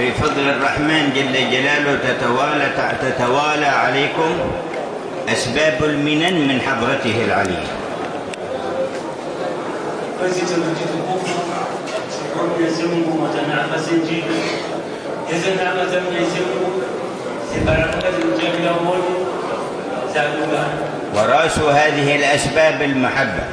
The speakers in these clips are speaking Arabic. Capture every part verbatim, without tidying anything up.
بفضل الرحمن جل جلاله تتوالى تتوالى عليكم أسباب المنن من حضرته العلية. ورأس هذه الأسباب المحبة،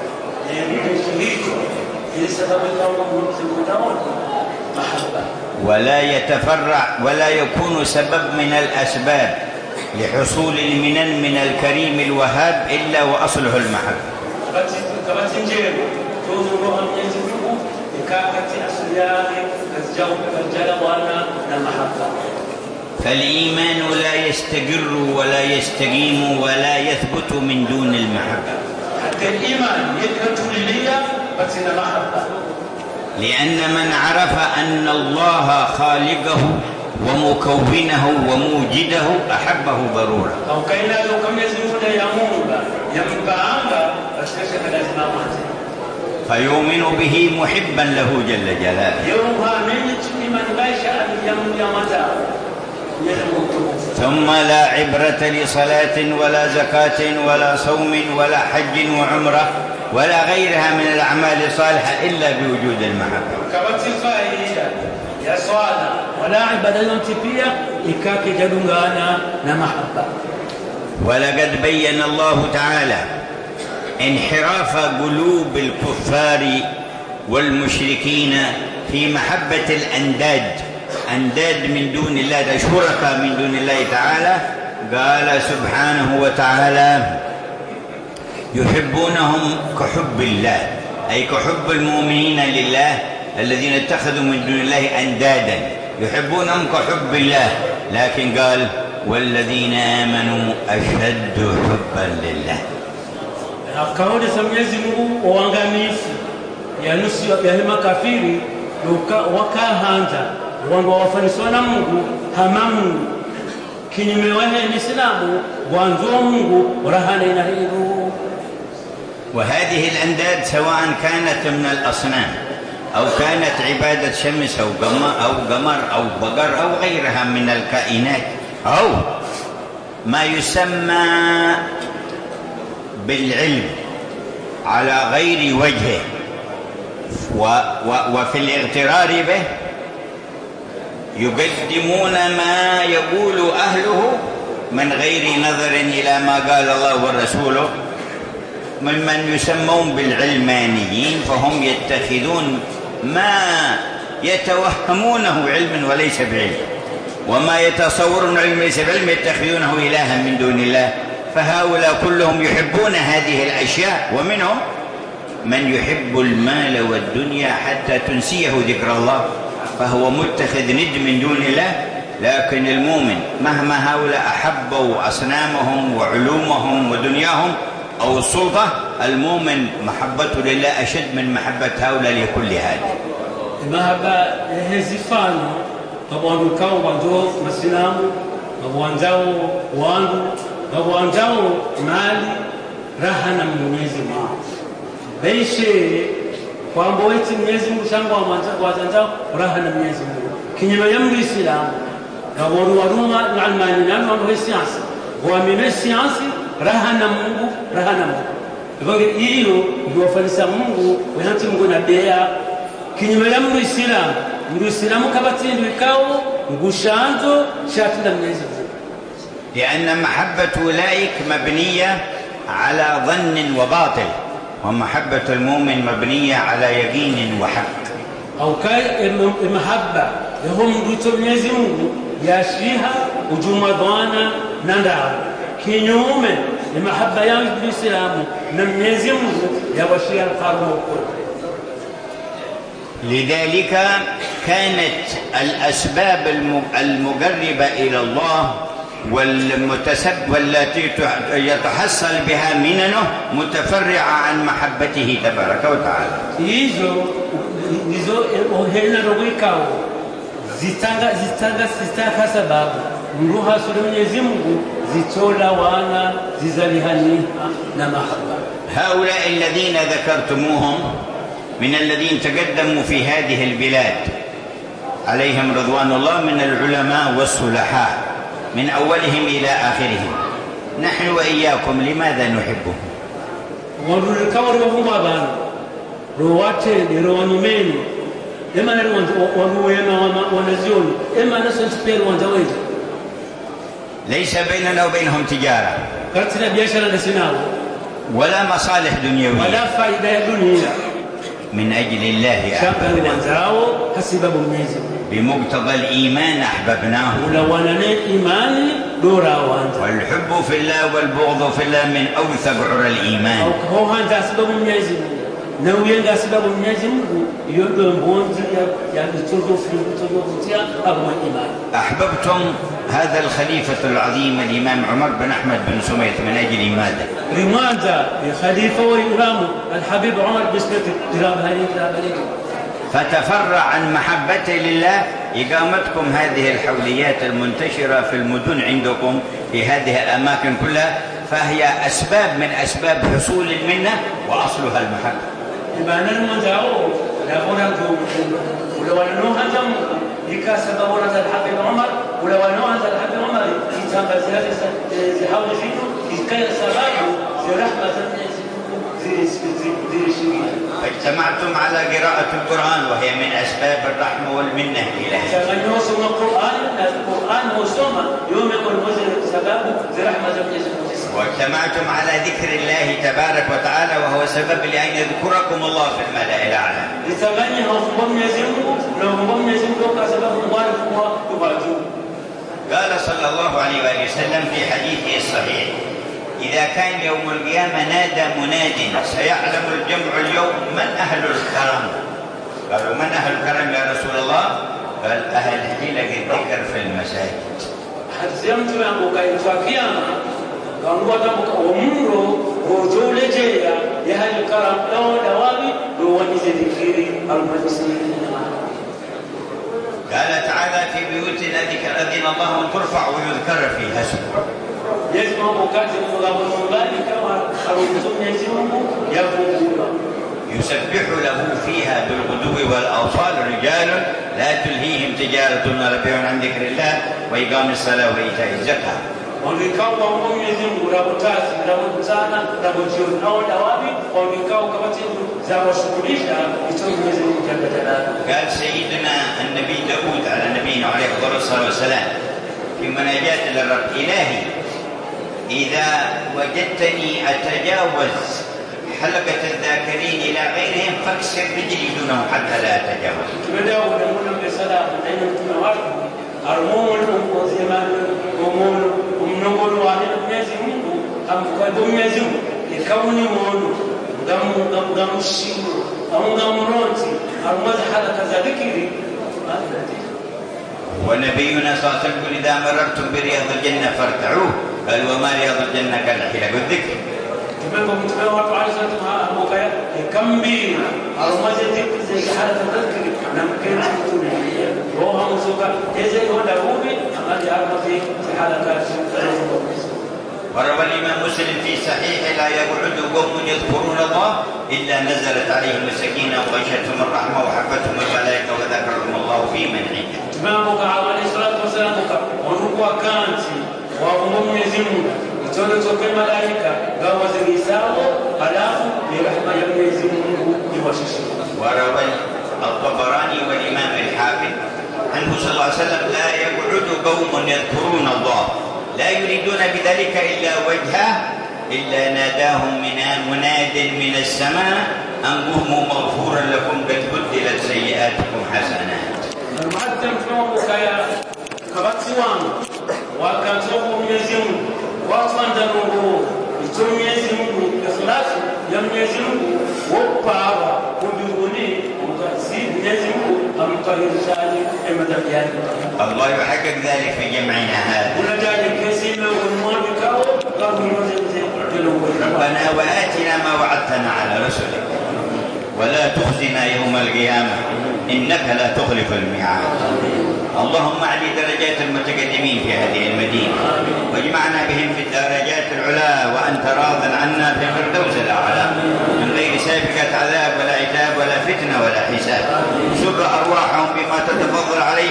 ولا يتفرع ولا يكون سبب من الأسباب لحصول المنن من الكريم الوهاب إلا وأصله المحبة. فالإيمان لا يستقر ولا يستقيم ولا يثبت من دون المحبة. حتى الإيمان يثبت لله بس المحبة، لأن من عرف أن الله خالقه ومكونه وموجده أحبه ضرورة. فيؤمن به محبا له جل جلاله. ثم لا عبرة لصلاة ولا زكاة ولا صوم ولا حج وعمرة ولا غيرها من الأعمال الصالحة إلا بوجود المحبة. ولقد بين الله تعالى انحراف قلوب الكفار والمشركين في محبة الأنداد، أنداد من دون الله، شركاء من دون الله تعالى. قال سبحانه وتعالى: يحبونهم كحب الله، أي كحب المؤمنين لله الذين اتخذوا من دون الله أندادا، يحبونهم كحب الله. لكن قال: والذين آمنوا أشد حبا لله. akaone Mwenyezi Mungu uangamifu ya nusu ya makafiri wakahanza wangu wafaniswa na Mungu hamamu kinyume wahe Muislamu wanzo Mungu rahana ina hiru. وهذه الأنداد سواء كانت من الأصنام أو كانت عبادة شمس أو قمر أو قمر أو بقر أو غيرها من الكائنات أو ما يسمى بالعلم على غير وجهه وفي الاغترار به، يقدمون ما يقول أهله من غير نظر إلى ما قال الله ورسوله، ممن يسمون بالعلمانيين، فهم يتخذون ما يتوهمونه علما وليس بعلم، وما يتصورون علما ليس بعلم يتخذونه إلها من دون الله. فهؤلاء كلهم يحبون هذه الأشياء، ومنهم من يحب المال والدنيا حتى تنسيه ذكر الله، فهو متخذ ند من دون الله. لكن المؤمن مهما هؤلاء أحبوا أصنامهم وعلومهم ودنياهم أو السلطة، المؤمن محبته لله أشد من محبة هؤلاء لكل هذا. المحبة هزفان طبعا كانوا وانجو مسلم وانجو وانجو وانجو مالي rahana Mwenyezi Mungu beishe kwamba eti Mwenyezi Mungu shangwa wazanza rahana Mwenyezi Mungu kinyume ya Muislamu na wao waruma na almani na mambo ya siasa waamini siasa rahana Mungu rahana Mungu hivyo hiyo ndio falsafa Mungu wanati Mungu na bea kinyume ya Muislamu Muislamu kabatindu ikao ngushanzo shatinda Mwenyezi Mungu. لأن محبة أولئك مبنية على ظن وباطل، ومحبة المؤمن مبنية على يقين وحق. أو كاي المحبة يهم دوتو يزمو ياشيها وجمضانا نندع كنيوم المحبة يام بالإسلام نم يزمو يوشيها القرن. لذلك كانت الأسباب المقربة إلى الله والمتسب والتي يتحصل بها مننه متفرعة عن محبته تبارك وتعالى. إيزو إيزو هنا رويكاو زتانغ زتانغ زتانغ سبب نروها سلم يزمو زتولا وانا ززاليهاني نمحبة. هؤلاء الذين ذكرتموهم من الذين تقدموا في هذه البلاد عليهم رضوان الله من العلماء والصلحاء من أولهم إلى آخرهم. نحن وإياكم لماذا نحبهم؟ ليس بيننا وبينهم تجارة ولا مصالح دنيوية، ولا فائدة دنيا، من أجل الله أحببناهم، بمقتضى الإيمان أحببناه، والحب في الله والبغض في الله من أوثق عرى الإيمان. أحببتم هذا الخليفة العظيم الإمام عمر بن أحمد بن سميط من أجل ماذا؟ لماذا خليفة وإمام الحبيب عمر بن سميط؟ فتفرع عن محبته لله إقامتكم هذه الحوليات المنتشرة في المدن عندكم في هذه الأماكن كلها، فهي أسباب من أسباب حصول المنة وأصلها المحبة. ولو أنه هزم يكاسب ورث الحبيب عمر، ولو أنه هزم الحبيب عمر يتابع زيادة زحاول فيه يتكلم سبابه في رحمة فاجتمعتم على قراءة القرآن وهي من أسباب الرحمة والمنة إلهي. القرآن وسوما يوم يقول وزن سبابه في رحمة واجتمعتم على ذكر الله تبارك وتعالى وهو سبب لأن يذكركم الله في الملأ الأعلى. قال صلى الله عليه وآله وسلم في حديثه الصحيح: إذا كان يوم القيامة نادى مناد سيعلم الجمع اليوم من أهل الكرم. قالوا: من أهل الكرم يا رسول الله؟ قال: أهل حلق الذكر في المساجد. قال تعالى: في بيوتنا ذكر أذن الله أن ترفع ويذكر فيها اسمه. يسبح له فيها بالغدو والآصال رجال لا تلهيهم تجارة ولا بيع عن ذكر الله وإقام الصلاة وإيتاء الزكاة. قال سيدنا النبي داود على نبينا عليه الصلاة والسلام في مناجاة للرب: إلهي إذا وجدتني أتجاوز حلقة الذاكرين إلى غيرهم فاكسر رجلي دونه حتى لا أتجاوز. ونبينا صلى الله عليه وسلم: إذا مررتم برياض الجنة فارتعوه. قال: وما رياض الجنة؟ قال: الحلق والذكر. وروى الإمام مسلم في صحيحه: لا يقعد قوم يذكرون الله إلا نزلت عليهم السكينة وغشتهم الرحمة وحفتهم الملائكة وذكرهم الله في من عنده. Tumeamka عليه الصلاة والسلام ونقوى كانتي وهم يزمون يتولى توكل ملائكة قوى زريساو ألاف برحمة يوم يزمون يوشش. وروى الطبراني والإمام الحافظ عنه صلى الله عليه وسلم: لا يقعد قوم يذكرون الله لا يريدون بذلك إلا وجهه إلا ناداهم من مناد من السماء أن قوموا مغفورا لكم قد بدلت سيئاتكم حسنات. المعدم فوق يا كبتوان وكان سوق يزم واتوان دروه يتم يزم إخلاص يم يزم وبارا ودوني وتأسيد يزم أم طهير شادي إمدى يعني. الله يحقق ذلك في جمعنا هذا. ولذلك يسير والمال بكاو قبل ربنا وآتنا ما وعدتنا على رسلك ولا تخزنا يوم القيامة إنك لا تخلف الميعاد. اللهم اعلي درجات المتقدمين في هذه المدينة واجمعنا بهم في الدرجات العلى وأنت راض عنا في الفردوس الأعلى من غير سابقة عذاب ولا عتاب ولا فتنة ولا حساب. سر أرواحهم بما تتفضل عليهم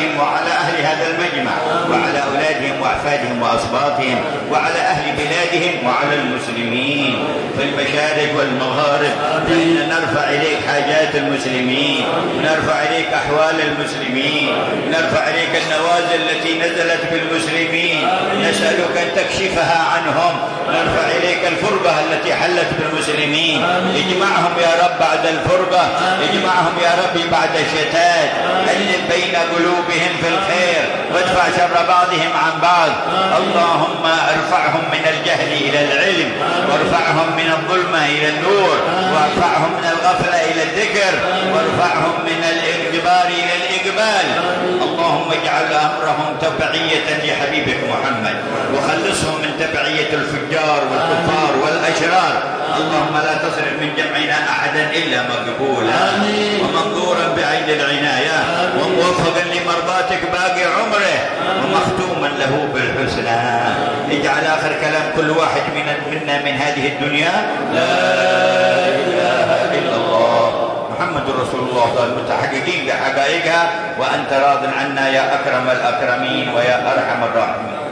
وأصباطهم وعلى أهل بلادهم وعلى المسلمين في المشارق والمغارب، فإن نرفع إليك حاجات المسلمين، ونرفع إليك أحوال المسلمين، ونرفع إليك النوازل التي نزلت بالمسلمين، نسألك أن تكشفها عنهم، نرفع إليك الفرقة التي حلت بالمسلمين، اجمعهم يا رب بعد الفرقة، اجمعهم يا رب بعد الشتات، ألف بين قلوبهم في الخير، وادفع شر بعضهم عن بعض. اللهم ارفعهم من الجهل إلى العلم، وارفعهم من الظلمة إلى النور، وارفعهم من الغفلة إلى الذكر، وارفعهم من الإجبار إلى الإقبال. اللهم اجعل أمرهم تبعية لحبيبك محمد، وخلصهم من تبعية الفجار والكفار والأشرار. اللهم لا تصرف من جمعنا أحدا إلا مقبولا ومنظورا بعين العناية، وموفقا لمرضاتك باقي عمره، ومختوما له بالحسنى. اجعل آخر كلام كل واحد منا من هذه الدنيا لا إله إلا الله محمد رسول الله، المتحققين بحقائقها، وأنت راض عنا يا أكرم الأكرمين ويا أرحم الراحمين.